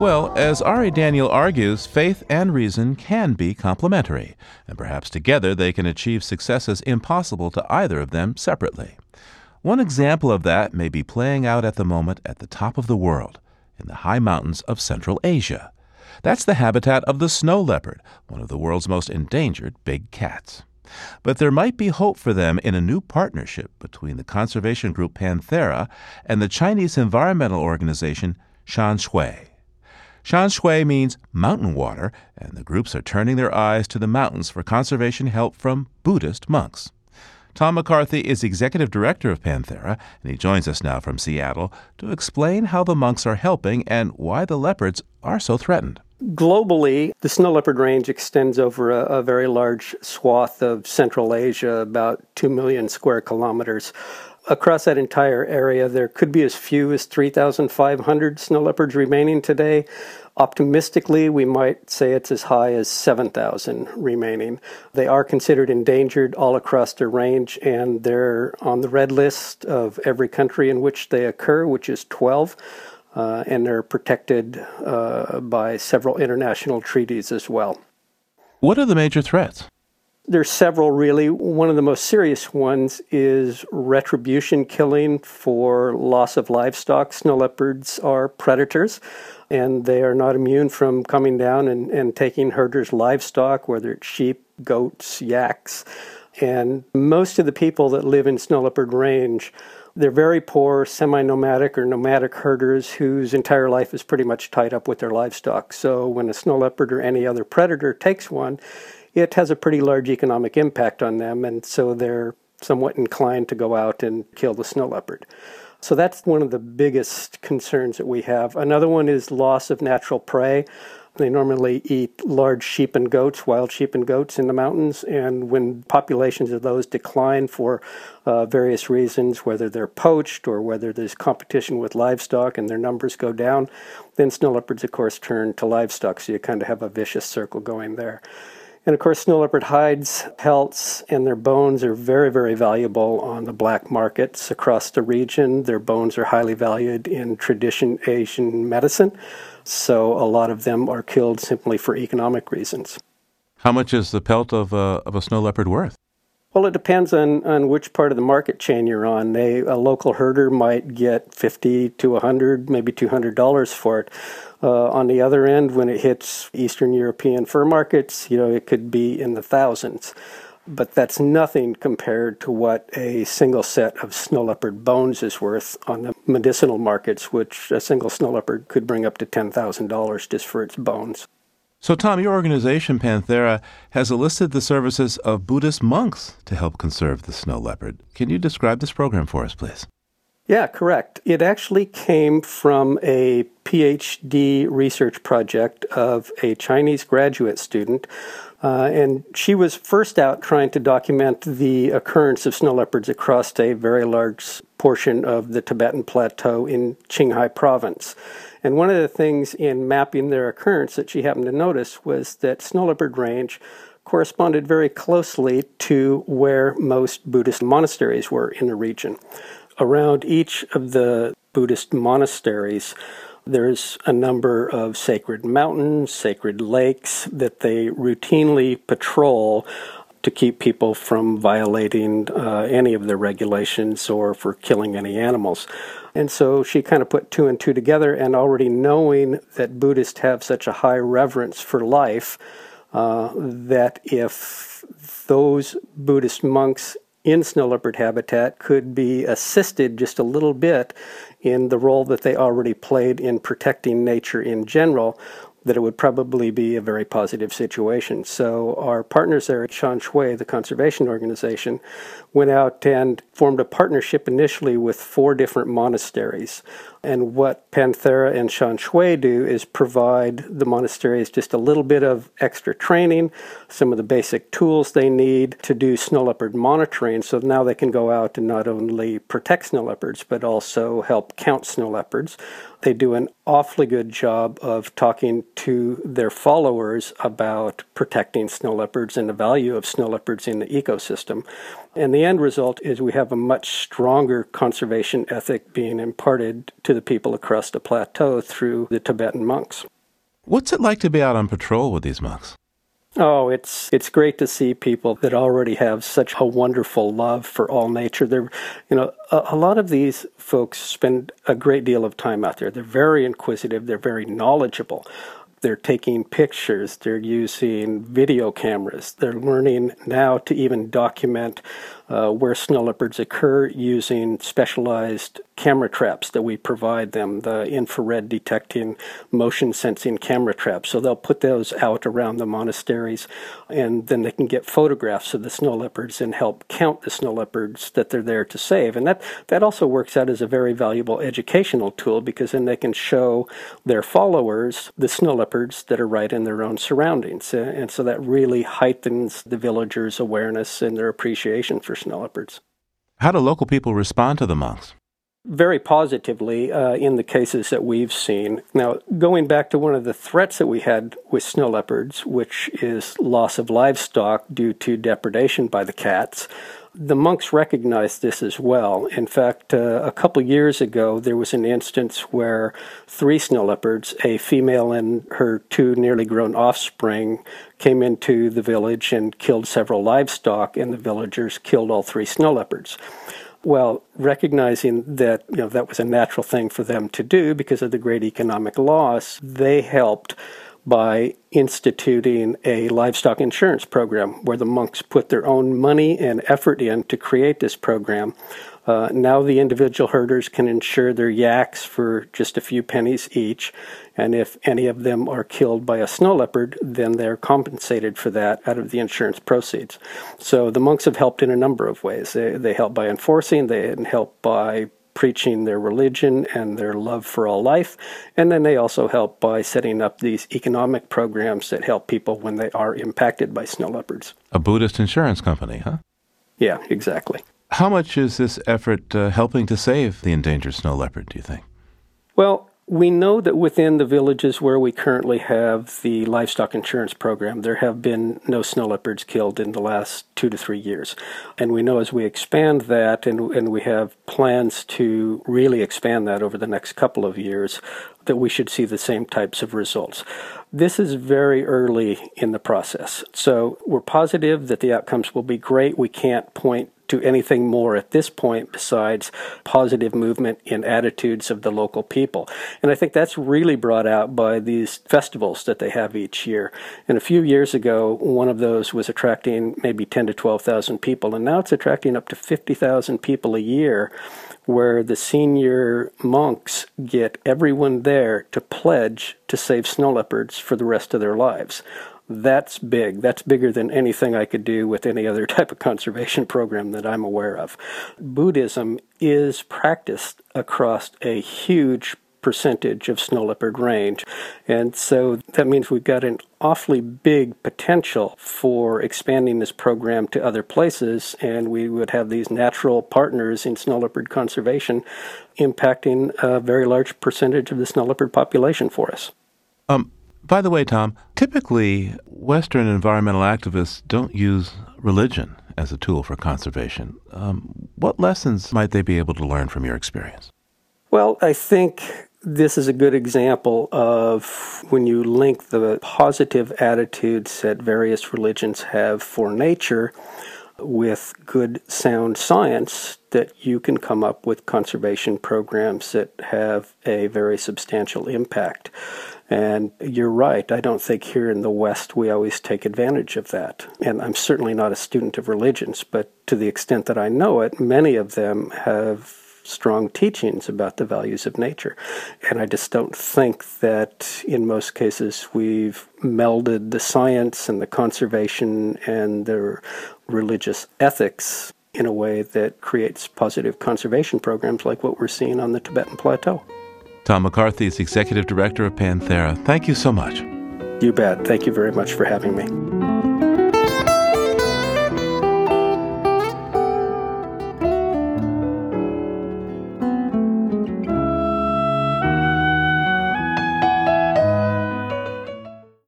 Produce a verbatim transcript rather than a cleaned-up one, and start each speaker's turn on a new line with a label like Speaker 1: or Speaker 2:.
Speaker 1: Well, as Ari Daniel argues, faith and reason can be complementary, and perhaps together they can achieve successes impossible to either of them separately. One example of that may be playing out at the moment at the top of the world, in the high mountains of Central Asia. That's the habitat of the snow leopard, one of the world's most endangered big cats. But there might be hope for them in a new partnership between the conservation group Panthera and the Chinese environmental organization Shanshui. Shanshui means mountain water, and the groups are turning their eyes to the mountains for conservation help from Buddhist monks. Tom McCarthy is executive director of Panthera, and he joins us now from Seattle to explain how the monks are helping and why the leopards are so threatened.
Speaker 2: Globally, the snow leopard range extends over a, a very large swath of Central Asia, about two million square kilometers. Across that entire area, there could be as few as three thousand five hundred snow leopards remaining today. Optimistically, we might say it's as high as seven thousand remaining. They are considered endangered all across the range, and they're on the red list of every country in which they occur, which is twelve, uh, and they're protected uh, by several international treaties as well.
Speaker 1: What are the major threats?
Speaker 2: There's several, really. One of the most serious ones is retribution killing for loss of livestock. Snow leopards are predators, and they are not immune from coming down and, and taking herders' livestock, whether it's sheep, goats, yaks. And most of the people that live in snow leopard range, they're very poor, semi-nomadic or nomadic herders whose entire life is pretty much tied up with their livestock. So when a snow leopard or any other predator takes one, it has a pretty large economic impact on them, and so they're somewhat inclined to go out and kill the snow leopard. So that's one of the biggest concerns that we have. Another one is loss of natural prey. They normally eat large sheep and goats, wild sheep and goats in the mountains, and when populations of those decline for uh, various reasons, whether they're poached or whether there's competition with livestock and their numbers go down, then snow leopards, of course, turn to livestock, so you kind of have a vicious circle going there. And of course, snow leopard hides, pelts, and their bones are very, very valuable on the black markets across the region. Their bones are highly valued in traditional Asian medicine, so a lot of them are killed simply for economic reasons.
Speaker 1: How much is the pelt of a, of a snow leopard worth?
Speaker 2: Well, it depends on, on which part of the market chain you're on. They, a local herder might get fifty to one hundred, maybe two hundred dollars for it. Uh, on the other end, when it hits Eastern European fur markets, you know, it could be in the thousands. But that's nothing compared to what a single set of snow leopard bones is worth on the medicinal markets, which a single snow leopard could bring up to ten thousand dollars just for its bones.
Speaker 1: So, Tom, your organization, Panthera, has enlisted the services of Buddhist monks to help conserve the snow leopard. Can you describe this program for us, please?
Speaker 2: Yeah, correct. It actually came from a P H D research project of a Chinese graduate student, uh, and she was first out trying to document the occurrence of snow leopards across a very large portion of the Tibetan Plateau in Qinghai Province. And one of the things in mapping their occurrence that she happened to notice was that snow leopard range corresponded very closely to where most Buddhist monasteries were in the region. Around each of the Buddhist monasteries, there's a number of sacred mountains, sacred lakes that they routinely patrol to keep people from violating uh, any of their regulations or for killing any animals. And so she kind of put two and two together, and already knowing that Buddhists have such a high reverence for life, uh, that if those Buddhist monks in snow leopard habitat could be assisted just a little bit in the role that they already played in protecting nature in general, that it would probably be a very positive situation. So our partners there at Shanshui, the conservation organization, went out and formed a partnership initially with four different monasteries. And what Panthera and Shanshui do is provide the monasteries just a little bit of extra training, some of the basic tools they need to do snow leopard monitoring, so now they can go out and not only protect snow leopards, but also help count snow leopards. They do an awfully good job of talking to their followers about protecting snow leopards and the value of snow leopards in the ecosystem. And the end result is we have a much stronger conservation ethic being imparted to the people across the plateau through the Tibetan monks.
Speaker 1: What's it like to be out on patrol with these monks?
Speaker 2: Oh, it's it's great to see people that already have such a wonderful love for all nature. They're, you know, a, a lot of these folks spend a great deal of time out there. They're very inquisitive. They're very knowledgeable. They're taking pictures. They're using video cameras. They're learning now to even document uh, where snow leopards occur using specialized camera traps that we provide them, the infrared detecting, motion sensing camera traps. So they'll put those out around the monasteries, and then they can get photographs of the snow leopards and help count the snow leopards that they're there to save. And that, that also works out as a very valuable educational tool, because then they can show their followers the snow leopards that are right in their own surroundings. And so that really heightens the villagers' awareness and their appreciation for snow leopards.
Speaker 1: How do local people respond to the monks?
Speaker 2: Very positively uh, in the cases that we've seen. Now, going back to one of the threats that we had with snow leopards, which is loss of livestock due to depredation by the cats, the monks recognized this as well. In fact, uh, a couple years ago, there was an instance where three snow leopards, a female and her two nearly grown offspring, came into the village and killed several livestock, and the villagers killed all three snow leopards. Well, recognizing that, you know, that was a natural thing for them to do because of the great economic loss, they helped by instituting a livestock insurance program where the monks put their own money and effort in to create this program. Uh, now the individual herders can insure their yaks for just a few pennies each, and if any of them are killed by a snow leopard, then they're compensated for that out of the insurance proceeds. So the monks have helped in a number of ways. They, they help by enforcing, they help by preaching their religion and their love for all life, and then they also help by setting up these economic programs that help people when they are impacted by snow leopards.
Speaker 1: A Buddhist insurance company, huh?
Speaker 2: Yeah, exactly.
Speaker 1: How much is this effort uh, helping to save the endangered snow leopard, do you think?
Speaker 2: Well, we know that within the villages where we currently have the livestock insurance program, there have been no snow leopards killed in the last two to three years. And we know as we expand that, and, and we have plans to really expand that over the next couple of years, that we should see the same types of results. This is very early in the process. So we're positive that the outcomes will be great. We can't point to anything more at this point besides positive movement in attitudes of the local people. And I think that's really brought out by these festivals that they have each year. And a few years ago, one of those was attracting maybe ten to twelve thousand people, and now it's attracting up to fifty thousand people a year, where the senior monks get everyone there to pledge to save snow leopards for the rest of their lives. That's big. That's bigger than anything I could do with any other type of conservation program that I'm aware of. Buddhism is practiced across a huge percentage of snow leopard range, and so that means we've got an awfully big potential for expanding this program to other places, and we would have these natural partners in snow leopard conservation impacting a very large percentage of the snow leopard population for us.
Speaker 1: Um. By the way, Tom, typically Western environmental activists don't use religion as a tool for conservation. Um, what lessons might they be able to learn from your experience?
Speaker 2: Well, I think this is a good example of when you link the positive attitudes that various religions have for nature with good, sound science, that you can come up with conservation programs that have a very substantial impact. And you're right, I don't think here in the West we always take advantage of that. And I'm certainly not a student of religions, but to the extent that I know it, many of them have strong teachings about the values of nature. And I just don't think that in most cases we've melded the science and the conservation and the religious ethics in a way that creates positive conservation programs like what we're seeing on the Tibetan Plateau.
Speaker 1: Tom McCarthy is Executive Director of Panthera. Thank you so much.
Speaker 2: You bet. Thank you very much for having me.